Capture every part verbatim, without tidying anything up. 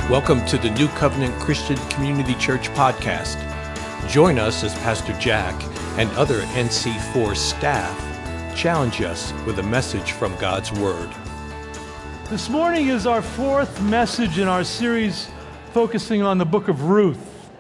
Welcome to the New Covenant Christian Community Church podcast. Join us as Pastor Jack and other N C four staff challenge us with a message from God's Word. This morning is our fourth message in our series focusing on the book of Ruth.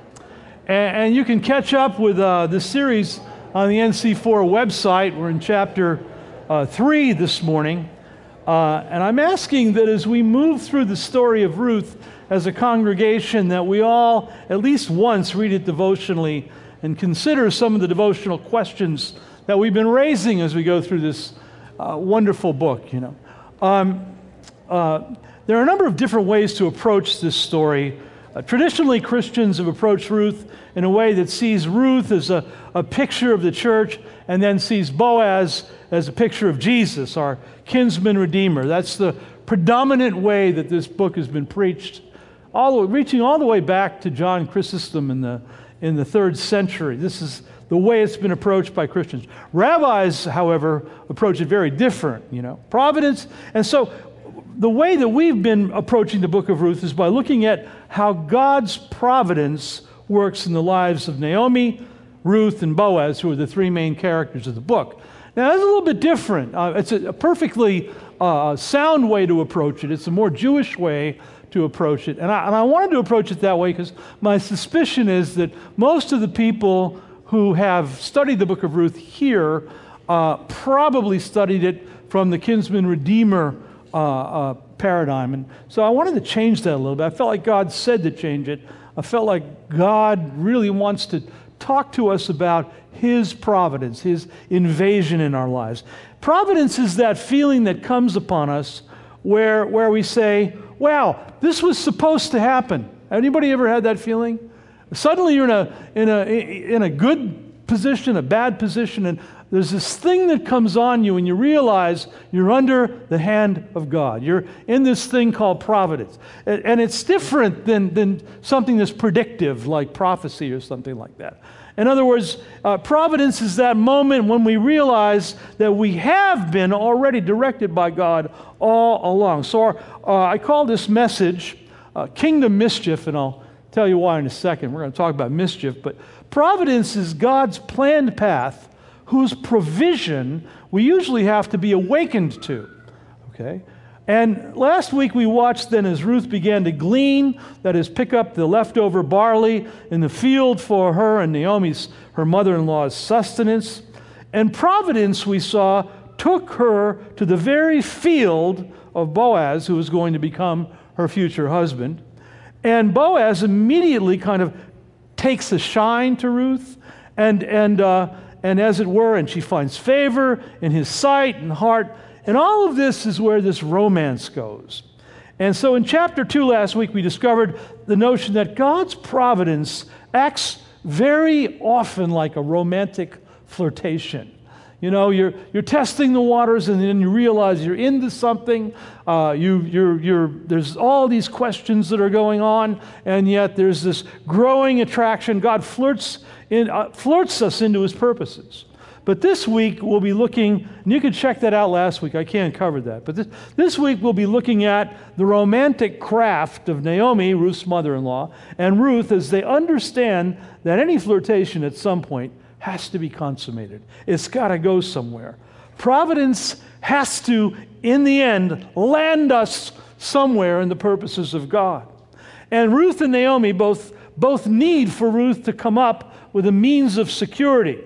And, and you can catch up with uh, this series on the N C four website. We're in chapter uh, three this morning. Uh, and I'm asking that as we move through the story of Ruth as a congregation, that we all at least once read it devotionally and consider some of the devotional questions that we've been raising as we go through this uh, wonderful book. You know, um, uh, there are a number of different ways to approach this story. Uh, traditionally, Christians have approached Ruth in a way that sees Ruth as a, a picture of the church and then sees Boaz as a picture of Jesus, our kinsman redeemer. That's the predominant way that this book has been preached, all the way, reaching all the way back to John Chrysostom in the in the third century. This is the way it's been approached by Christians. Rabbis, however, approach it very different. You know, providence, and so the way that we've been approaching the book of Ruth is by looking at how God's providence works in the lives of Naomi, Ruth, and Boaz, who are the three main characters of the book. Now, that's a little bit different. Uh, it's a, a perfectly uh, sound way to approach it. It's a more Jewish way to approach it. And I, and I wanted to approach it that way because my suspicion is that most of the people who have studied the book of Ruth here uh, probably studied it from the kinsman redeemer uh, uh, paradigm. And so I wanted to change that a little bit. I felt like God said to change it. I felt like God really wants to talk to us about His providence, His invasion in our lives. Providence is that feeling that comes upon us where, where we say, wow, this was supposed to happen. Anybody ever had that feeling? Suddenly you're in a, in a, in a good position, a bad position, and there's this thing that comes on you and you realize you're under the hand of God. You're in this thing called providence. And it's different than, than something that's predictive like prophecy or something like that. In other words, uh, providence is that moment when we realize that we have been already directed by God all along. So our, uh, I call this message uh, Kingdom Mischief, and I'll tell you why in a second. We're going to talk about mischief, but providence is God's planned path whose provision we usually have to be awakened to, okay? And last week we watched then as Ruth began to glean, that is, pick up the leftover barley in the field for her and Naomi's, her mother-in-law's sustenance. And providence, we saw, took her to the very field of Boaz, who was going to become her future husband. And Boaz immediately kind of takes a shine to Ruth, and, and, uh, and as it were, and she finds favor in his sight and heart. And all of this is where this romance goes. And so in chapter two last week, we discovered the notion that God's providence acts very often like a romantic flirtation. You know, you're you're testing the waters, and then you realize you're into something. Uh, you you're you're there's all these questions that are going on, and yet there's this growing attraction. God flirts in uh, flirts us into His purposes. But this week we'll be looking, and you can check that out last week, I can't cover that. But this, this week we'll be looking at the romantic craft of Naomi, Ruth's mother-in-law, and Ruth as they understand that any flirtation at some point has to be consummated. It's got to go somewhere. Providence has to, in the end, land us somewhere in the purposes of God. And Ruth and Naomi both, both need for Ruth to come up with a means of security.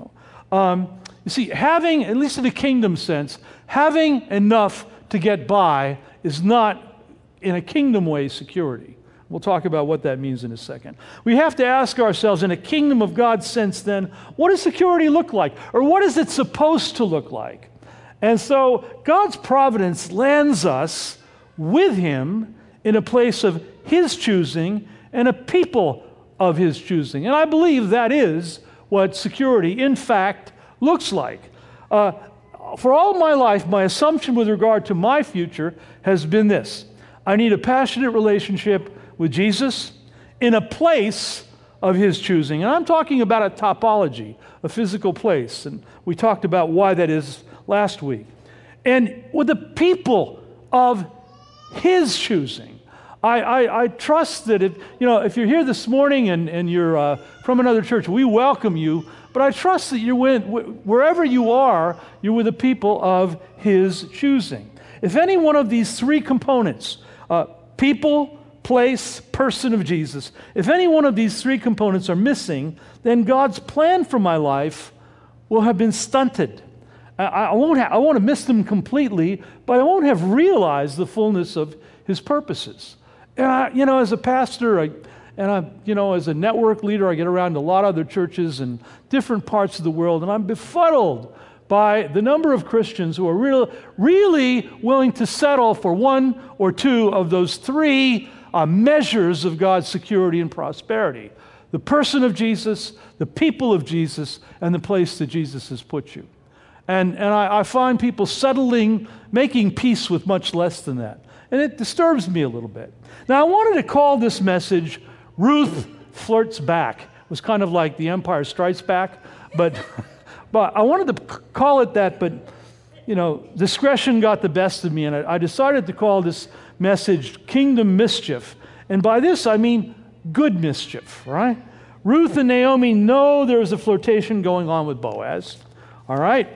Um, you see, having, at least in a kingdom sense, having enough to get by is not, in a kingdom way, security. We'll talk about what that means in a second. We have to ask ourselves, in a kingdom of God sense then, what does security look like? Or what is it supposed to look like? And so God's providence lands us with Him in a place of His choosing and a people of His choosing. And I believe that is what security, in fact, looks like. Uh, for all my life, my assumption with regard to my future has been this. I need a passionate relationship with Jesus in a place of His choosing. And I'm talking about a topology, a physical place. And we talked about why that is last week. And with the people of His choosing. I, I, I trust that if, you know, if you're here this morning and, and you're uh, from another church, we welcome you, but I trust that you're with, wherever you are, you're with the people of His choosing. If any one of these three components, uh, people, place, person of Jesus, if any one of these three components are missing, then God's plan for my life will have been stunted. I, I won't ha- I won't have missed them completely, but I won't have realized the fullness of His purposes. And I, you know, as a pastor, I, and I, you know, as a network leader, I get around to a lot of other churches in different parts of the world, and I'm befuddled by the number of Christians who are real, really willing to settle for one or two of those three uh, measures of God's security and prosperity: the person of Jesus, the people of Jesus, and the place that Jesus has put you. And, and I, I find people settling, making peace with much less than that. And it disturbs me a little bit. Now, I wanted to call this message, Ruth Flirts Back. It was kind of like The Empire Strikes Back, but, but I wanted to call it that, but, you know, discretion got the best of me, and I, I decided to call this message Kingdom Mischief. And by this, I mean good mischief, right? Ruth and Naomi know there's a flirtation going on with Boaz, all right?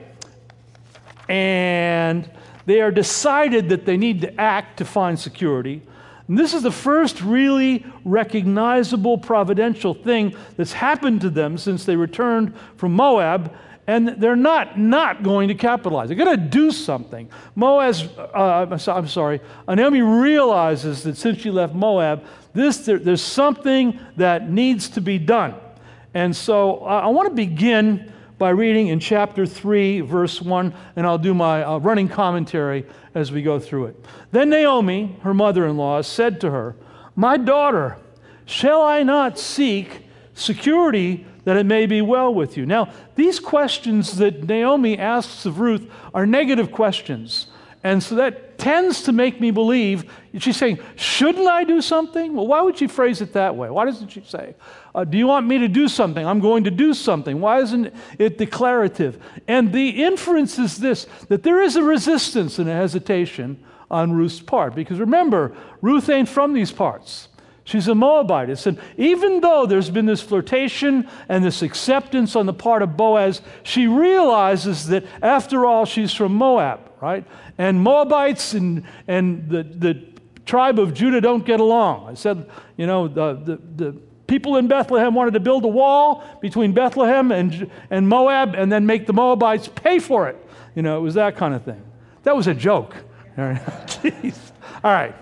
And they are decided that they need to act to find security. And this is the first really recognizable providential thing that's happened to them since they returned from Moab, and they're not not going to capitalize. They're going to do something. Boaz, uh, I'm sorry, Naomi realizes that since she left Moab, this there, there's something that needs to be done. And so uh, I want to begin by reading in chapter three, verse one, and I'll do my uh, running commentary as we go through it. Then Naomi, her mother-in-law, said to her, "My daughter, shall I not seek security that it may be well with you?" Now, these questions that Naomi asks of Ruth are negative questions. And so that tends to make me believe, she's saying, shouldn't I do something? Well, why would she phrase it that way? Why doesn't she say, uh, do you want me to do something? I'm going to do something. Why isn't it declarative? And the inference is this, that there is a resistance and a hesitation on Ruth's part. Because remember, Ruth ain't from these parts. She's a Moabitess. And even though there's been this flirtation and this acceptance on the part of Boaz, she realizes that after all, she's from Moab, right? And Moabites and, and the, the tribe of Judah don't get along. I said, you know, the, the, the people in Bethlehem wanted to build a wall between Bethlehem and, and Moab and then make the Moabites pay for it. You know, it was that kind of thing. That was a joke. All right. Jeez. All right.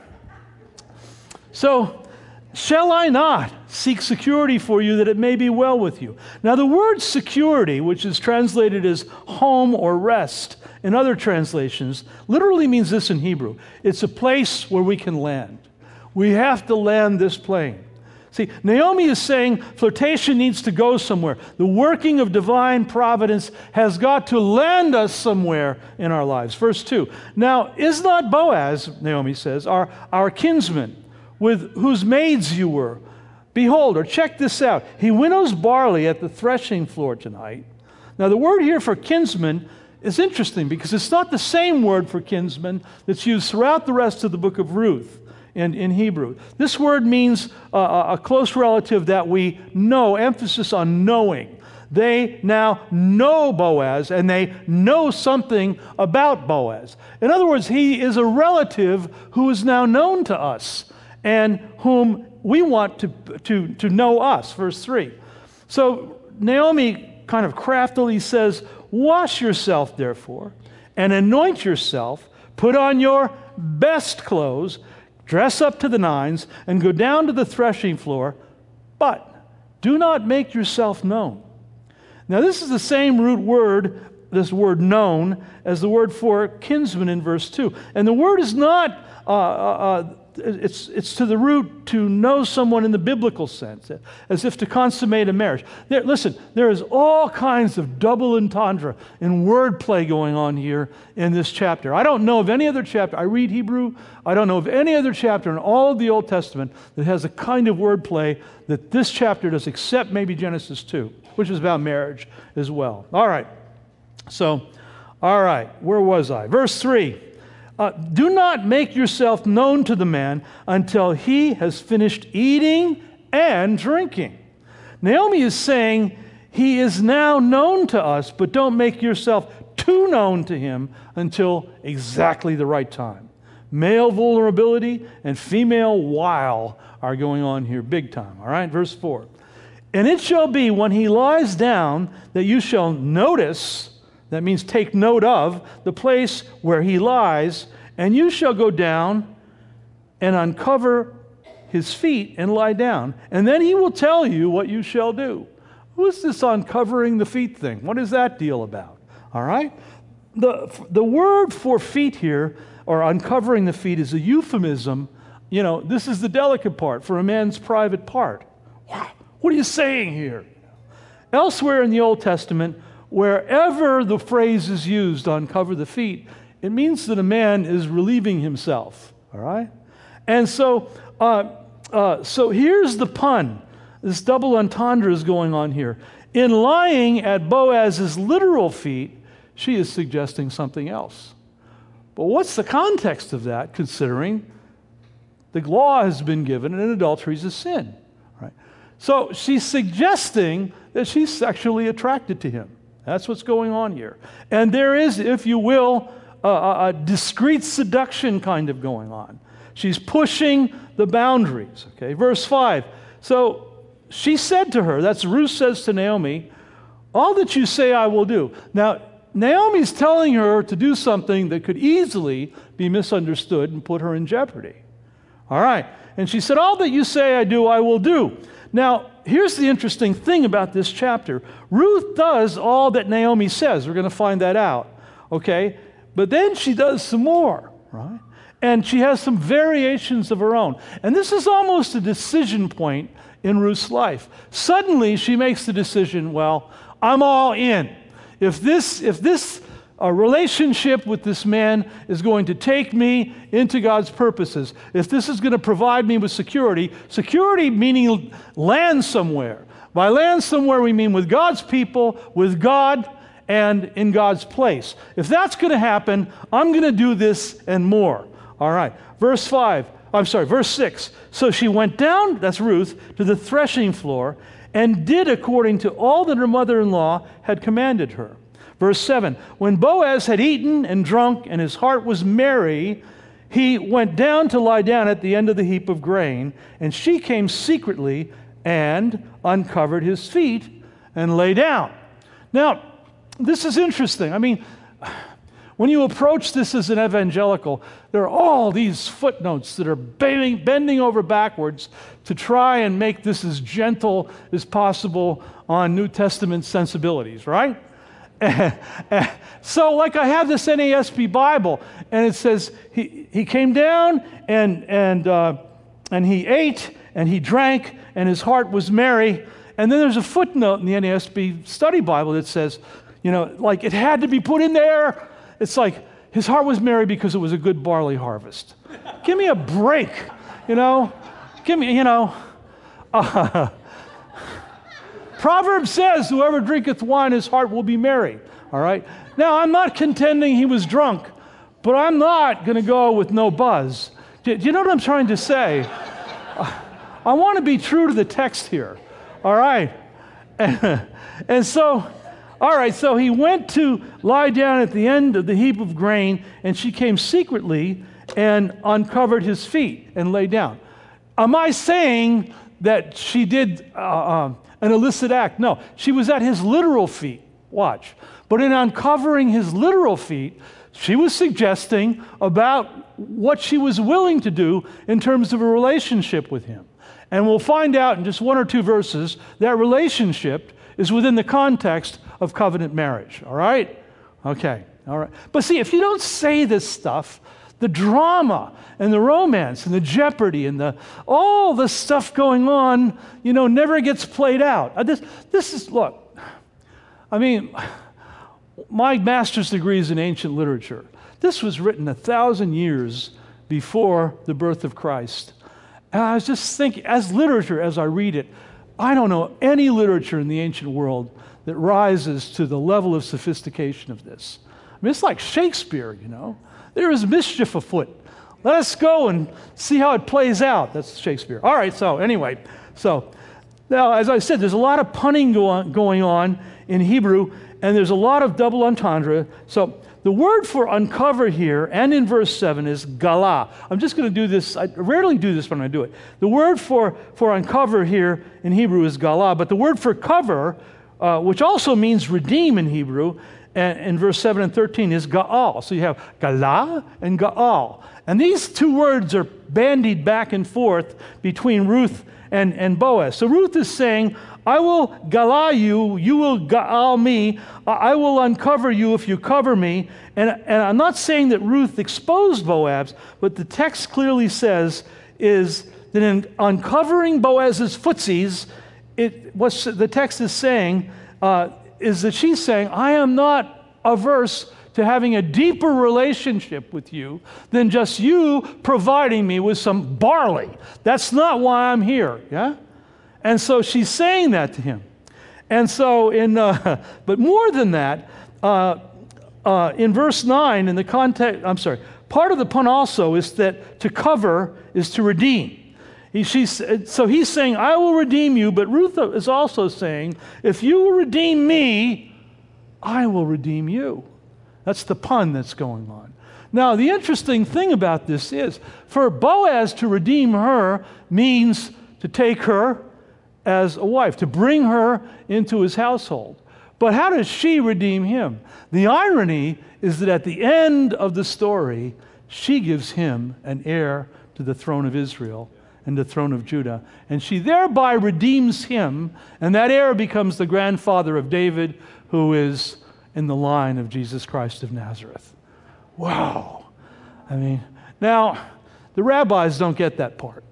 So, shall I not seek security for you that it may be well with you? Now, the word security, which is translated as home or rest in other translations, literally means this in Hebrew. It's a place where we can land. We have to land this plane. See, Naomi is saying flirtation needs to go somewhere. The working of divine providence has got to land us somewhere in our lives. Verse two. Now, is not Boaz, Naomi says, our, our kinsman, with whose maids you were? Behold, or check this out. He winnows barley at the threshing floor tonight. Now, the word here for kinsman is interesting because it's not the same word for kinsman that's used throughout the rest of the book of Ruth in, in Hebrew. This word means uh, a close relative that we know, emphasis on knowing. They now know Boaz, and they know something about Boaz. In other words, he is a relative who is now known to us, and whom we want to, to, to know us, verse three. So Naomi kind of craftily says, wash yourself, therefore, and anoint yourself, put on your best clothes, dress up to the nines, and go down to the threshing floor, but do not make yourself known. Now this is the same root word, this word known, as the word for kinsman in verse two. And the word is not... Uh, uh, It's, it's to the root to know someone in the biblical sense, as if to consummate a marriage. There, listen, there is all kinds of double entendre and wordplay going on here in this chapter. I don't know of any other chapter. I read Hebrew. I don't know of any other chapter in all of the Old Testament that has a kind of wordplay that this chapter does, except maybe Genesis two, which is about marriage as well. All right. So, all right, where was I? Verse three. Uh, do not make yourself known to the man until he has finished eating and drinking. Naomi is saying, he is now known to us, but don't make yourself too known to him until exactly the right time. Male vulnerability and female wile are going on here big time. All right, verse four. And it shall be when he lies down that you shall notice, that means take note of, the place where he lies, and you shall go down and uncover his feet and lie down. And then he will tell you what you shall do. Who's this uncovering the feet thing? What is that deal about? All right? The, the word for feet here, or uncovering the feet, is a euphemism. You know, this is the delicate part for a man's private part. Wow, what are you saying here? Elsewhere in the Old Testament, wherever the phrase is used, uncover the feet, it means that a man is relieving himself. All right? And so, uh, uh, so here's the pun. This double entendre is going on here. In lying at Boaz's literal feet, she is suggesting something else. But what's the context of that, considering the law has been given and adultery is a sin? Right? So she's suggesting that she's sexually attracted to him. That's what's going on here. And there is, if you will, a, a, a discreet seduction kind of going on. She's pushing the boundaries. Okay, verse five. So she said to her, that's Ruth says to Naomi, all that you say I will do. Now, Naomi's telling her to do something that could easily be misunderstood and put her in jeopardy. All right. And she said, all that you say I do, I will do. Now, here's the interesting thing about this chapter. Ruth does all that Naomi says. We're going to find that out. Okay? But then she does some more, right? And she has some variations of her own. And this is almost a decision point in Ruth's life. Suddenly, she makes the decision, well, I'm all in. If this, if this uh, relationship with this man is going to take me into God's purposes, if this is going to provide me with security, security meaning land somewhere. By land somewhere, we mean with God's people, with God, and in God's place. If that's going to happen, I'm going to do this and more. All right, verse five. I'm sorry, verse six. So she went down, that's Ruth, to the threshing floor and did according to all that her mother-in-law had commanded her. Verse seven. When Boaz had eaten and drunk and his heart was merry, he went down to lie down at the end of the heap of grain, and she came secretly and uncovered his feet and lay down. Now, this is interesting. I mean, when you approach this as an evangelical, there are all these footnotes that are bending, bending over backwards to try and make this as gentle as possible on New Testament sensibilities, right? So, like I have this N A S B Bible, and it says he, he came down and and uh, and he ate and he drank and his heart was merry. And then there's a footnote in the N A S B Study Bible that says, you know, like it had to be put in there. It's like his heart was merry because it was a good barley harvest. Give me a break, you know. Give me, you know. Uh, Proverbs says, whoever drinketh wine, his heart will be merry. All right? Now, I'm not contending he was drunk, but I'm not going to go with no buzz. Do, do you know what I'm trying to say? I want to be true to the text here. All right? And, and so, all right, so he went to lie down at the end of the heap of grain, and she came secretly and uncovered his feet and lay down. Am I saying that she did uh, uh, an illicit act? No, she was at his literal feet. Watch. But in uncovering his literal feet, she was suggesting about what she was willing to do in terms of a relationship with him. And we'll find out in just one or two verses that relationship is within the context of covenant marriage. All right? Okay. All right. But see, if you don't say this stuff, the drama and the romance and the jeopardy and the all the stuff going on, you know, never gets played out. Uh, this, this is, look, I mean, my master's degree is in ancient literature. This was written a thousand years before the birth of Christ. And I was just thinking, as literature, as I read it, I don't know any literature in the ancient world that rises to the level of sophistication of this. I mean, it's like Shakespeare, you know. there is mischief afoot. Let us go and see how it plays out. That's Shakespeare. All right, so anyway, so now, as I said, there's a lot of punning go on, going on in Hebrew, and there's a lot of double entendre. So the word for uncover here and in verse seven is gala. I'm just going to do this. I rarely do this when I do it. The word for, for uncover here in Hebrew is gala, but the word for cover, uh, which also means redeem in Hebrew, and in verse seven and thirteen is ga'al. So you have gala and ga'al. And these two words are bandied back and forth between Ruth and, and Boaz. So Ruth is saying, I will gala you, you will ga'al me, I will uncover you if you cover me. And, and I'm not saying that Ruth exposed Boaz, but the text clearly says is that in uncovering Boaz's footsies, it, what the text is saying uh, is that she's saying, I am not averse to having a deeper relationship with you than just you providing me with some barley. That's not why I'm here, yeah? And so she's saying that to him. And so in, uh, but more than that, uh, uh, in verse nine, in the context, I'm sorry, part of the pun also is that to cover is to redeem. He, she's, so he's saying, I will redeem you, but Ruth is also saying, if you will redeem me, I will redeem you. That's the pun that's going on. Now, the interesting thing about this is, for Boaz to redeem her means to take her as a wife, to bring her into his household. But how does she redeem him? The irony is that at the end of the story, she gives him an heir to the throne of Israel and the throne of Judah. And she thereby redeems him, and that heir becomes the grandfather of David, who is in the line of Jesus Christ of Nazareth. Wow. I mean, now, the rabbis don't get that part.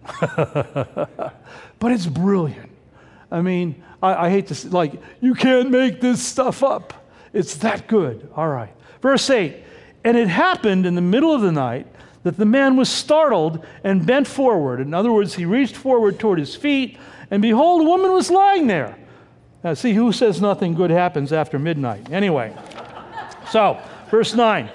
But it's brilliant. I mean, I, I hate to say, like, you can't make this stuff up. It's that good. All right. Verse eight, and it happened in the middle of the night that the man was startled and bent forward. In other words, he reached forward toward his feet, and behold, a woman was lying there. Now, see, who says nothing good happens after midnight? Anyway, so, verse nine.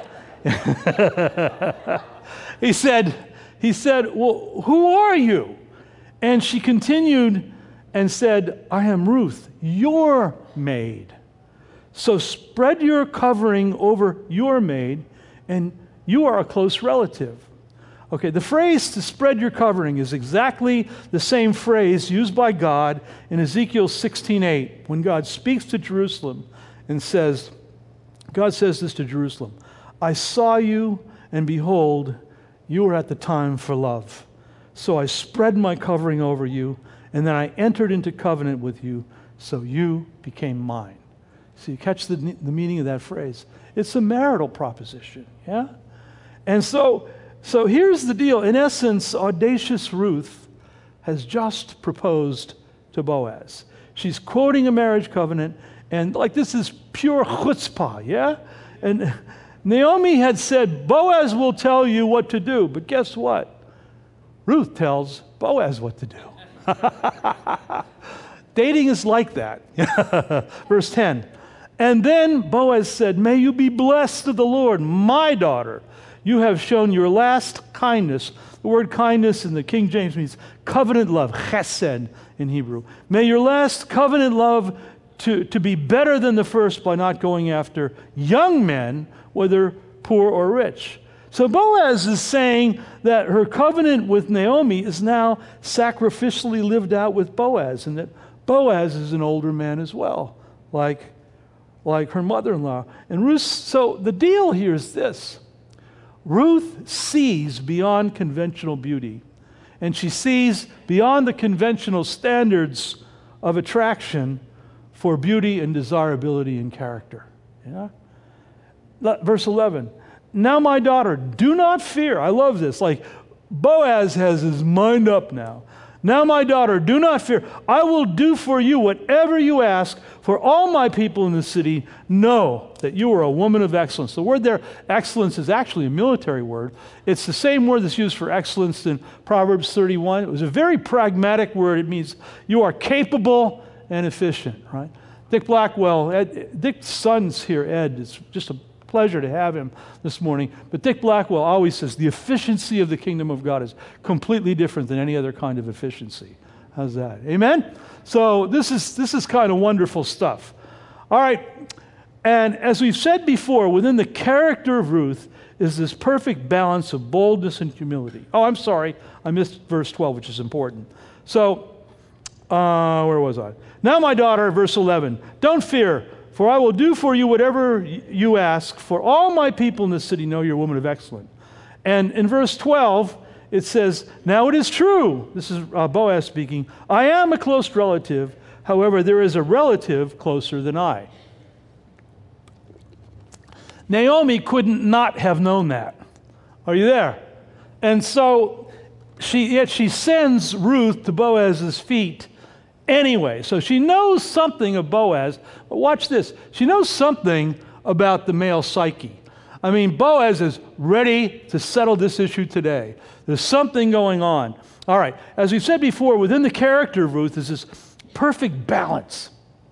he said, he said, well, who are you? And she continued and said, I am Ruth, your maid. So spread your covering over your maid, and you are a close relative. Okay, the phrase to spread your covering is exactly the same phrase used by God in Ezekiel sixteen eight, when God speaks to Jerusalem and says, God says this to Jerusalem, I saw you, and behold, you were at the time for love. So I spread my covering over you, and then I entered into covenant with you, so you became mine. So you catch the, the meaning of that phrase. It's a marital proposition, yeah? And so, so here's the deal. In essence, audacious Ruth has just proposed to Boaz. She's quoting a marriage covenant, and like this is pure chutzpah, yeah? And Naomi had said, Boaz will tell you what to do, but guess what? Ruth tells Boaz what to do. Dating is like that. Verse ten. And then Boaz said, may you be blessed of the Lord, my daughter. You have shown your last kindness. The word kindness in the King James means covenant love, chesed in Hebrew. May your last covenant love to, to be better than the first by not going after young men, whether poor or rich. So Boaz is saying that her covenant with Naomi is now sacrificially lived out with Boaz, and that Boaz is an older man as well, like, like her mother-in-law. And Ruth, so the deal here is this. Ruth sees beyond conventional beauty, and she sees beyond the conventional standards of attraction for beauty and desirability and character. Yeah? Verse eleven. Now, my daughter, do not fear. I love this. Like, Boaz has his mind up now. Now, my daughter, do not fear. I will do for you whatever you ask, for all my people in the city know that you are a woman of excellence. The word there, excellence, is actually a military word. It's the same word that's used for excellence in Proverbs thirty-one. It was a very pragmatic word. It means you are capable and efficient, right? Dick Blackwell, Ed, Dick's son's here, Ed, is just a pleasure to have him this morning. But Dick Blackwell always says the efficiency of the kingdom of God is completely different than any other kind of efficiency. How's that? Amen? So this is this is kind of wonderful stuff. All right. And as we've said before, within the character of Ruth is this perfect balance of boldness and humility. Oh, I'm sorry. I missed verse twelve, which is important. So, uh, where was I? Now, my daughter, verse eleven, don't fear, for I will do for you whatever you ask, for all my people in this city know you're a woman of excellence. And in verse twelve, it says, now it is true, this is uh, Boaz speaking, I am a close relative, however, there is a relative closer than I. Naomi couldn't not have known that. Are you there? And so, she yet she sends Ruth to Boaz's feet anyway. So she knows something of Boaz. But watch this. She knows something about the male psyche. I mean, Boaz is ready to settle this issue today. There's something going on. All right. As we've said before, within the character of Ruth is this perfect balance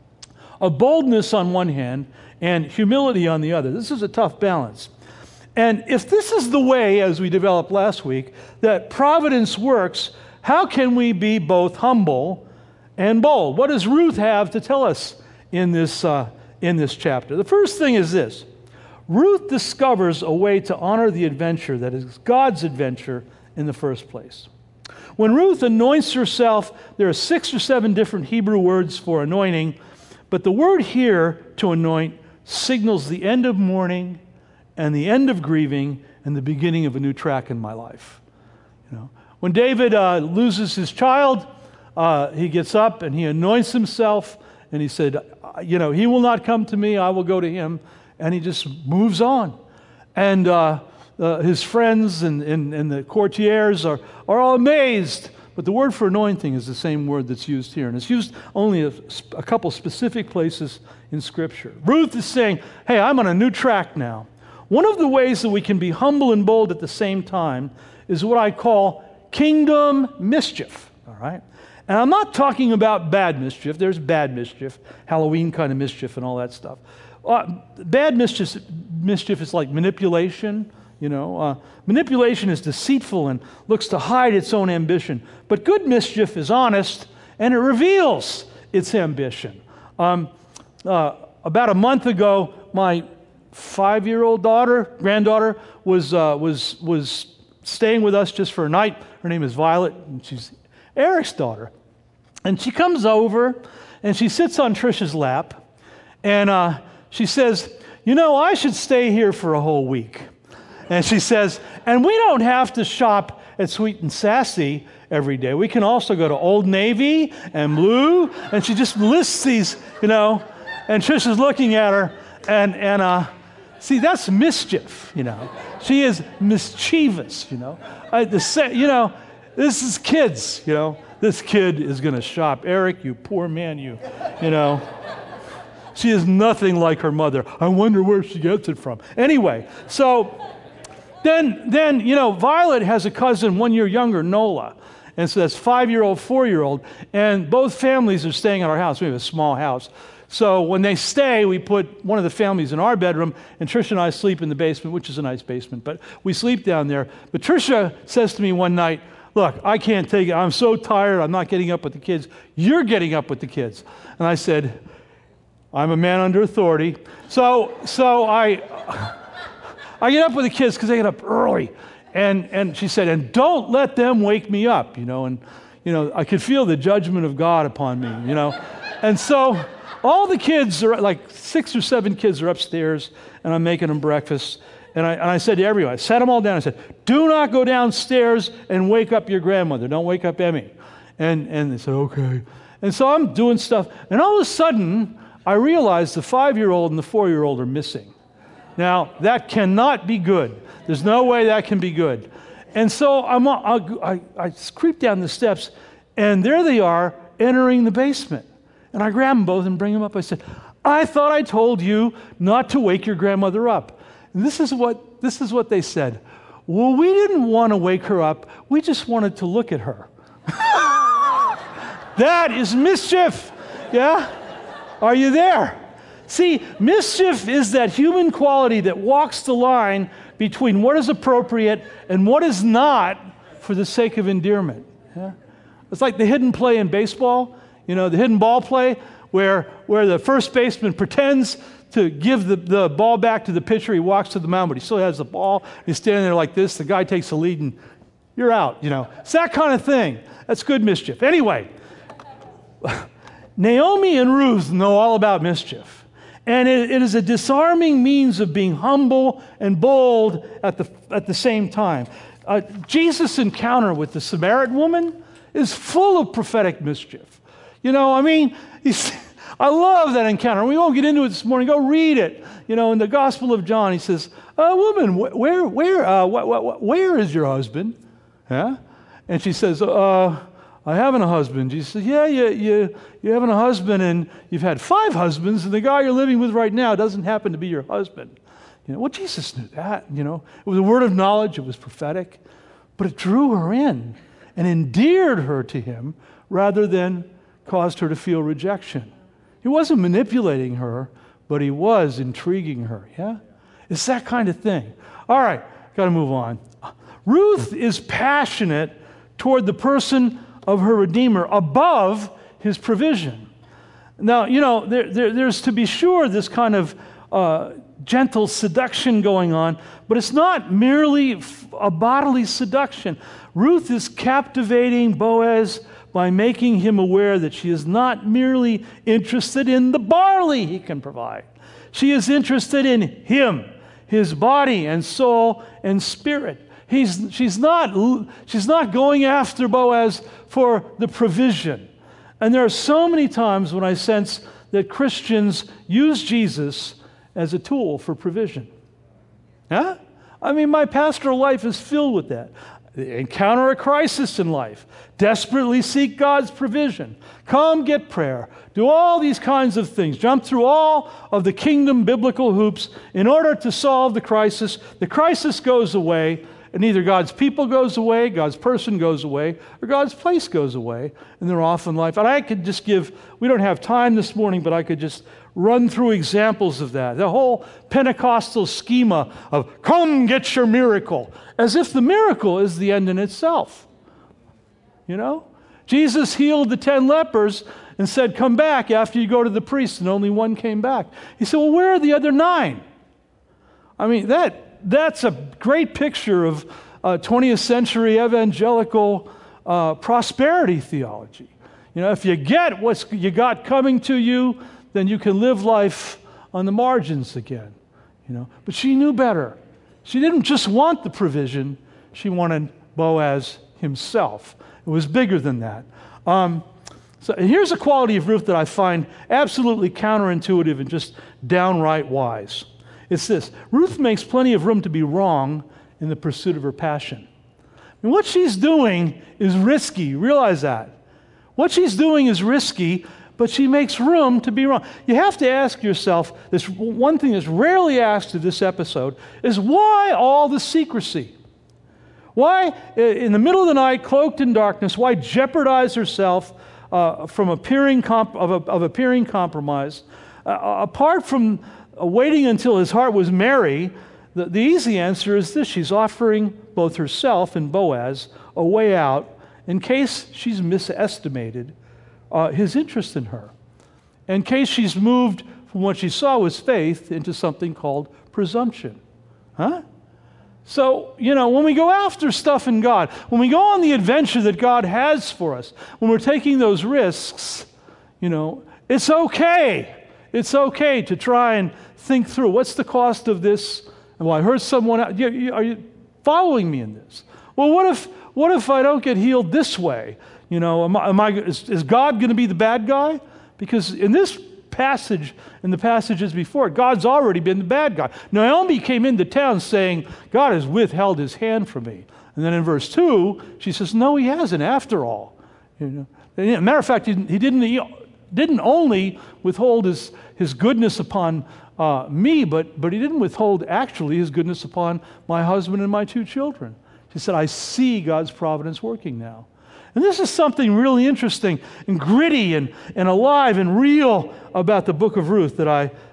of boldness on one hand and humility on the other. This is a tough balance. And if this is the way, as we developed last week, that providence works, how can we be both humble and bold? What does Ruth have to tell us in this, uh, in this chapter? The first thing is this. Ruth discovers a way to honor the adventure that is God's adventure in the first place. When Ruth anoints herself, there are six or seven different Hebrew words for anointing, but the word here, to anoint, signals the end of mourning and the end of grieving and the beginning of a new track in my life. You know, when David uh, loses his child, uh, he gets up and he anoints himself, and he said, you know, he will not come to me, I will go to him, and he just moves on. And uh, uh, his friends and, and, and the courtiers are, are all amazed. But the word for anointing is the same word that's used here, and it's used only a, a couple specific places in Scripture. Ruth is saying, hey, I'm on a new track now. One of the ways that we can be humble and bold at the same time is what I call kingdom mischief, all right? And I'm not talking about bad mischief. There's bad mischief, Halloween kind of mischief and all that stuff. Uh, bad mischief, mischief is like manipulation. You know, uh, manipulation is deceitful and looks to hide its own ambition. But good mischief is honest, and it reveals its ambition. Um, uh, about a month ago, my five-year-old daughter, granddaughter, was uh, was was staying with us just for a night. Her name is Violet, and she's Eric's daughter. And she comes over, and she sits on Trisha's lap, and uh, she says, you know, I should stay here for a whole week. And she says, and we don't have to shop at Sweet and Sassy every day. We can also go to Old Navy and Blue. And she just lists these, you know, and Trisha's looking at her, and, and uh, see, that's mischief, you know. She is mischievous, you know. I, the, you know, this is kids, you know. This kid is going to shop. Eric, you poor man, you, you know. She is nothing like her mother. I wonder where she gets it from. Anyway, so then, then you know, Violet has a cousin one year younger, Nola. And so that's five-year-old, four-year-old. And both families are staying at our house. We have a small house. So when they stay, we put one of the families in our bedroom, and Tricia and I sleep in the basement, which is a nice basement, but we sleep down there. But Tricia says to me one night, look, I can't take it. I'm so tired. I'm not getting up with the kids. You're getting up with the kids. And I said, I'm a man under authority. So so I I get up with the kids because they get up early. And and she said, and don't let them wake me up, you know. And, you know, I could feel the judgment of God upon me, you know. And so all the kids are, like six or seven kids are upstairs, and I'm making them breakfast. And I, and I said to everyone, I sat them all down, I said, do not go downstairs and wake up your grandmother. Don't wake up Emmy. And, and they said, okay. And so I'm doing stuff. And all of a sudden, I realized the five-year-old and the four-year-old are missing. Now, that cannot be good. There's no way that can be good. And so I'm, I, I, I creep down the steps, and there they are entering the basement. And I grab them both and bring them up. I said, I thought I told you not to wake your grandmother up. And this is what, this is what they said. Well, we didn't want to wake her up. We just wanted to look at her. That is mischief. Yeah? Are you there? See, mischief is that human quality that walks the line between what is appropriate and what is not for the sake of endearment. Yeah? It's like the hidden play in baseball, you know, the hidden ball play, where, where the first baseman pretends to give the, the ball back to the pitcher. He walks to the mound, but he still has the ball. He's standing there like this. The guy takes the lead, and you're out, you know. It's that kind of thing. That's good mischief. Anyway, Naomi and Ruth know all about mischief. And it, it is a disarming means of being humble and bold at the, at the same time. Uh, Jesus' encounter with the Samaritan woman is full of prophetic mischief. You know, I mean, he's, I love that encounter. We won't get into it this morning. Go read it. You know, in the Gospel of John, he says, uh, woman, wh- where, where, uh, wh- wh- where is your husband? Yeah? And she says, uh, I haven't a husband. Jesus says, yeah, you, you, you haven't a husband, and you've had five husbands, and the guy you're living with right now doesn't happen to be your husband. You know, well, Jesus knew that, you know. It was a word of knowledge. It was prophetic. But it drew her in and endeared her to him rather than caused her to feel rejection. He wasn't manipulating her, but he was intriguing her, yeah? It's that kind of thing. All right, got to move on. Ruth is passionate toward the person of her Redeemer above his provision. Now, you know, there, there, there's to be sure this kind of uh, gentle seduction going on, but it's not merely f- a bodily seduction. Ruth is captivating Boaz by making him aware that she is not merely interested in the barley he can provide. She is interested in him, his body and soul and spirit. He's, she's, not, she's not going after Boaz for the provision. And there are so many times when I sense that Christians use Jesus as a tool for provision. Huh? I mean, my pastoral life is filled with that. Encounter a crisis in life. Desperately seek God's provision. Come get prayer. Do all these kinds of things. Jump through all of the kingdom biblical hoops in order to solve the crisis. The crisis goes away, and either God's people goes away, God's person goes away, or God's place goes away, and they're off in life. And I could just give, we don't have time this morning, but I could just run through examples of that. The whole Pentecostal schema of come get your miracle, as if the miracle is the end in itself. You know? Jesus healed the ten lepers and said, come back after you go to the priest, and only one came back. He said, well, where are the other nine? I mean, that that's a great picture of uh, twentieth century evangelical uh, prosperity theology. You know, if you get what you got coming to you, then you can live life on the margins again. You know, but she knew better. She didn't just want the provision; she wanted Boaz himself. It was bigger than that. Um, so here's a quality of Ruth that I find absolutely counterintuitive and just downright wise. It's this: Ruth makes plenty of room to be wrong in the pursuit of her passion. And what she's doing is risky. Realize that. What she's doing is risky, but she makes room to be wrong. You have to ask yourself, this one thing that's rarely asked in this episode is why all the secrecy? Why, in the middle of the night, cloaked in darkness, why jeopardize herself uh, from appearing comp- of, a, of appearing compromise? Uh, apart from uh, waiting until his heart was merry, the, the easy answer is this: she's offering both herself and Boaz a way out in case she's misestimated uh, his interest in her, in case she's moved from what she saw was faith into something called presumption. Huh? So, you know, when we go after stuff in God, when we go on the adventure that God has for us, when we're taking those risks, you know, it's okay. It's okay to try and think through, what's the cost of this? And well, I heard someone, are you, are you following me in this? Well, what if what if I don't get healed this way? You know, am I, am I, is, is God going to be the bad guy? Because in this passage, in the passages before, God's already been the bad guy. Naomi came into town saying, God has withheld his hand from me. And then in verse two, she says, no, he hasn't after all. You know, and, matter of fact, he, he didn't he didn't only withhold his, his goodness upon uh, me, but, but he didn't withhold actually his goodness upon my husband and my two children. She said, I see God's providence working now. And this is something really interesting and gritty and, and alive and real about the book of Ruth that I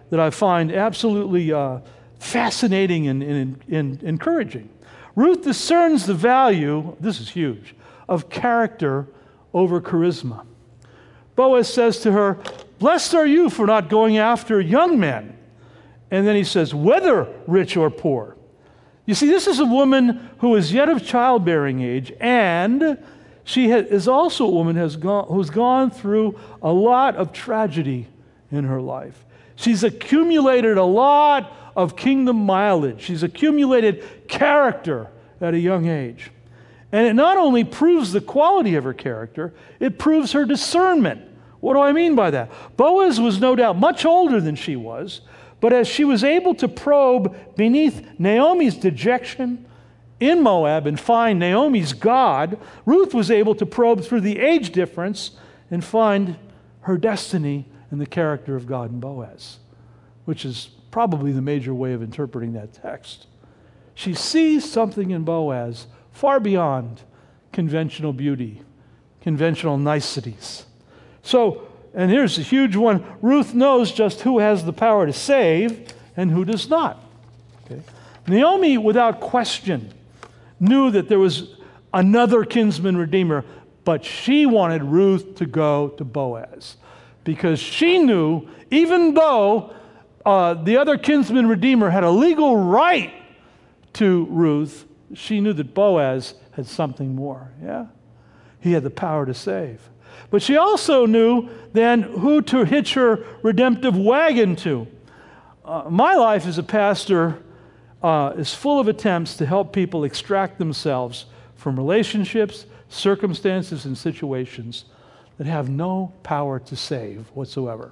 that I find absolutely uh, fascinating and, and, and encouraging. Ruth discerns the value, this is huge, of character over charisma. Boaz says to her, "Blessed are you for not going after young men." And then he says, "Whether rich or poor." You see, this is a woman who is yet of childbearing age, and she is also a woman who's gone, who's gone through a lot of tragedy in her life. She's accumulated a lot of kingdom mileage. She's accumulated character at a young age. And it not only proves the quality of her character, it proves her discernment. What do I mean by that? Boaz was no doubt much older than she was, but as she was able to probe beneath Naomi's dejection in Moab and find Naomi's God, Ruth was able to probe through the age difference and find her destiny in the character of God in Boaz, which is probably the major way of interpreting that text. She sees something in Boaz far beyond conventional beauty, conventional niceties. So, and here's a huge one, Ruth knows just who has the power to save and who does not. Okay? Naomi, without question, knew that there was another kinsman redeemer, but she wanted Ruth to go to Boaz because she knew, even though uh, the other kinsman redeemer had a legal right to Ruth, she knew that Boaz had something more. Yeah, he had the power to save. But she also knew then who to hitch her redemptive wagon to. Uh, my life as a pastor uh, is full of attempts to help people extract themselves from relationships, circumstances, and situations that have no power to save whatsoever.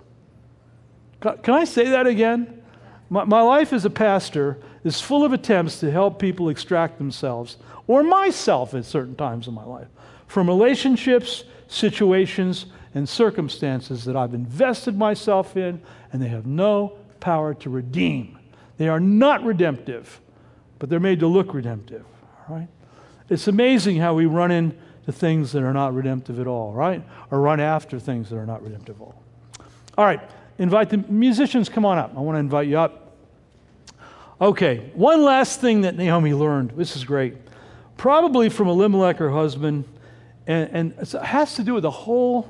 Can I say that again? My, my life as a pastor is full of attempts to help people extract themselves, or myself at certain times in my life, from relationships, situations, and circumstances that I've invested myself in, and they have no power to redeem. They are not redemptive, but they're made to look redemptive, right? It's amazing how we run into things that are not redemptive at all, right? Or run after things that are not redemptive at all. All right, invite the musicians, come on up. I want to invite you up. Okay, one last thing that Naomi learned. This is great. Probably from Elimelech, her husband, and, and it has to do with the whole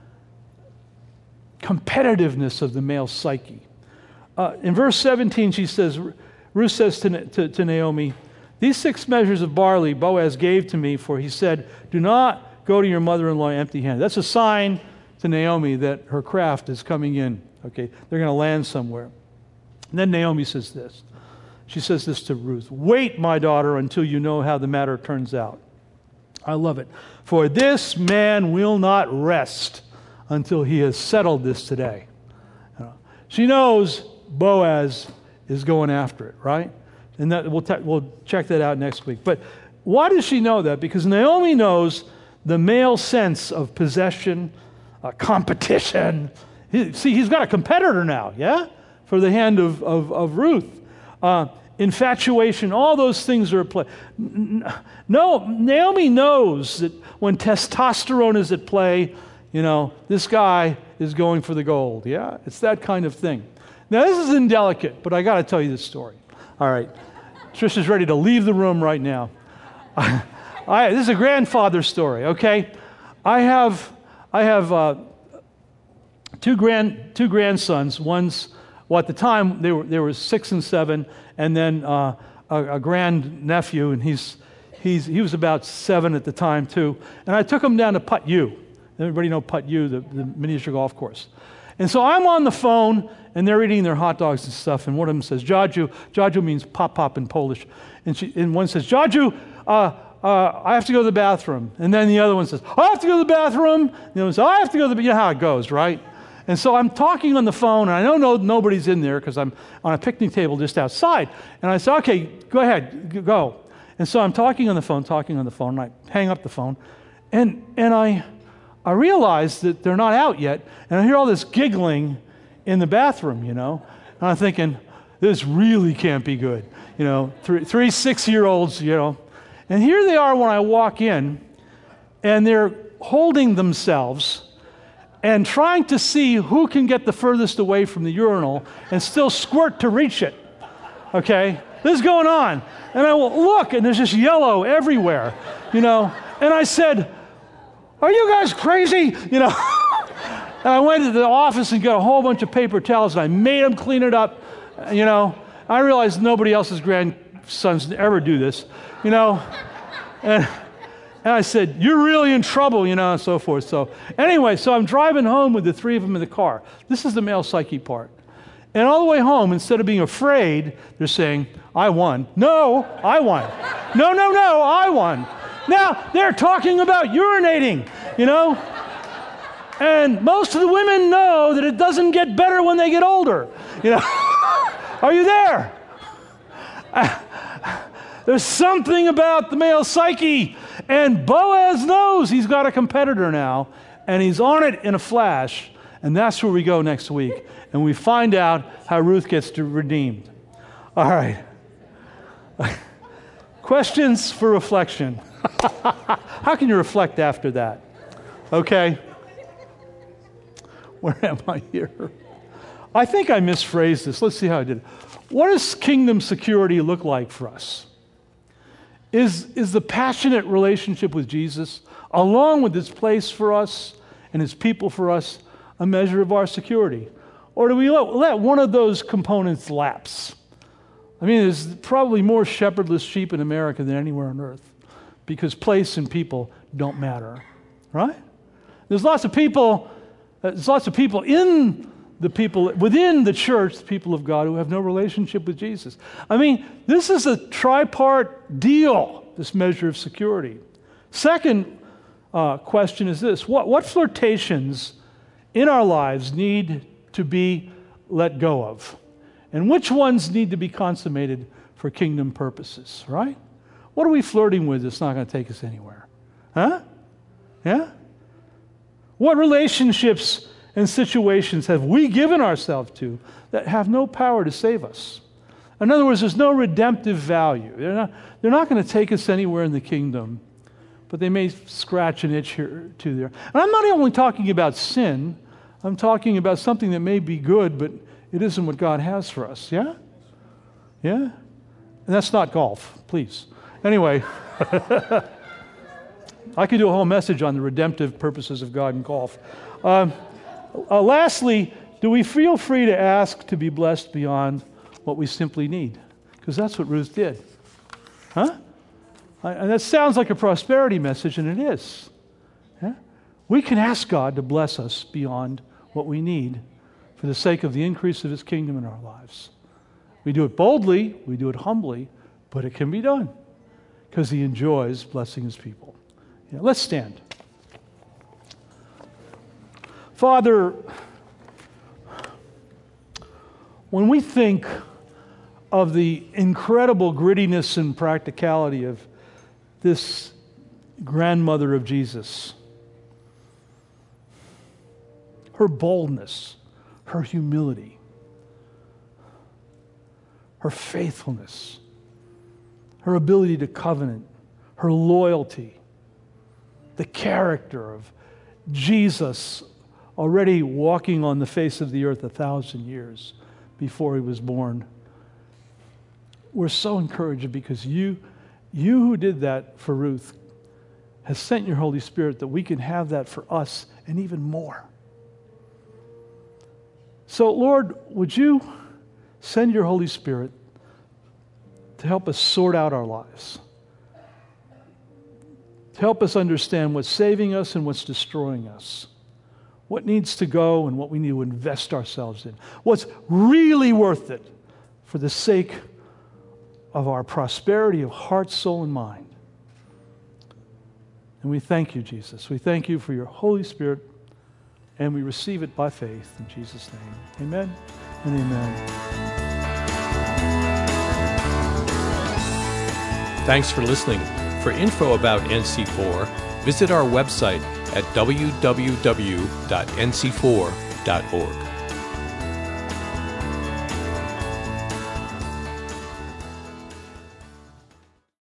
competitiveness of the male psyche. Uh, in verse seventeen, she says, Ruth says to, to, to Naomi, "These six measures of barley Boaz gave to me, for he said, 'Do not go to your mother-in-law empty-handed.'" That's a sign to Naomi that her craft is coming in. Okay, they're going to land somewhere. And then Naomi says this. She says this to Ruth, "Wait, my daughter, until you know how the matter turns out." I love it. "For this man will not rest until he has settled this today." You know, she knows Boaz is going after it, right? And that we'll, te- we'll check that out next week. But why does she know that? Because Naomi knows the male sense of possession, uh, competition. He, see, he's got a competitor now, yeah? For the hand of, of, of Ruth. Uh, infatuation, all those things are at play. No, Naomi knows that when testosterone is at play, you know, this guy is going for the gold. Yeah, it's that kind of thing. Now, this is indelicate, but I got to tell you this story. All right, Trish is ready to leave the room right now. I, this is a grandfather story. Okay, I have I have uh, two grand two grandsons. One's well, at the time they were they were six and seven, and then uh, a, a grand nephew, and he's he's he was about seven at the time too. And I took him down to Putt U. Everybody know Putt U, the, the miniature golf course. And so I'm on the phone, and they're eating their hot dogs and stuff. And one of them says, "Jaju." Jaju means pop pop in Polish. And she and one says, "Jaju, uh, uh, I have to go to the bathroom." And then the other one says, "I have to go to the bathroom." And the other one says, "I have to go to the." You know how it goes, right? And so I'm talking on the phone, and I know no, nobody's in there because I'm on a picnic table just outside. And I say, "Okay, go ahead, go." And so I'm talking on the phone, talking on the phone, and I hang up the phone, and and I. I realize that they're not out yet, and I hear all this giggling in the bathroom, you know, and I'm thinking, this really can't be good, you know, three, three six-year-olds, you know, and here they are when I walk in, and they're holding themselves, and trying to see who can get the furthest away from the urinal and still squirt to reach it. Okay? This is going on. And I will look, and there's just yellow everywhere, you know. And I said, are you guys crazy? You know. And I went to the office and got a whole bunch of paper towels, and I made them clean it up, you know. I realized nobody else's grandsons ever do this, you know. And, and I said, you're really in trouble, you know, and so forth. So anyway, so I'm driving home with the three of them in the car. This is the male psyche part. And all the way home, instead of being afraid, they're saying, I won. No, I won. No, no, no, I won. Now, they're talking about urinating, you know. And most of the women know that it doesn't get better when they get older, you know. Are you there? Uh, there's something about the male psyche. And Boaz knows he's got a competitor now, and he's on it in a flash. And that's where we go next week. And we find out how Ruth gets redeemed. All right. Questions for reflection. How can you reflect after that? Okay. Where am I here? I think I misphrased this. Let's see how I did it. What does kingdom security look like for us? Is, is the passionate relationship with Jesus, along with his place for us and his people for us, a measure of our security? Or do we let, let one of those components lapse? I mean, there's probably more shepherdless sheep in America than anywhere on earth, because place and people don't matter, right? There's lots of people, there's lots of people in the people, within the church, the people of God, who have no relationship with Jesus. I mean, this is a tripart deal, this measure of security. Second uh, question is this: what, what flirtations in our lives need to be let go of? And which ones need to be consummated for kingdom purposes, right? What are we flirting with that's not going to take us anywhere? Huh? Yeah? What relationships and situations have we given ourselves to that have no power to save us? In other words, there's no redemptive value. They're not, they're not going to take us anywhere in the kingdom, but they may scratch an itch here or two there. And I'm not only talking about sin, I'm talking about something that may be good, but it isn't what God has for us. Yeah? Yeah? And that's not golf, please. Anyway, I could do a whole message on the redemptive purposes of God in golf. Um, uh, lastly, do we feel free to ask to be blessed beyond what we simply need? Because that's what Ruth did. Huh? I, and that sounds like a prosperity message, and it is. Yeah? We can ask God to bless us beyond what we need for the sake of the increase of his kingdom in our lives. We do it boldly, we do it humbly, but it can be done because he enjoys blessing his people. Yeah, let's stand. Father, when we think of the incredible grittiness and practicality of this grandmother of Jesus, her boldness, her humility, her faithfulness, her ability to covenant, her loyalty, the character of Jesus already walking on the face of the earth a thousand years before he was born. We're so encouraged because you, you who did that for Ruth has sent your Holy Spirit that we can have that for us and even more. So, Lord, would you send your Holy Spirit to help us sort out our lives, to help us understand what's saving us and what's destroying us, what needs to go and what we need to invest ourselves in, what's really worth it for the sake of our prosperity of heart, soul, and mind. And we thank you, Jesus. We thank you for your Holy Spirit, and we receive it by faith in Jesus' name. Amen and amen. Thanks for listening. For info about N C four, visit our website at w w w dot n c four dot org.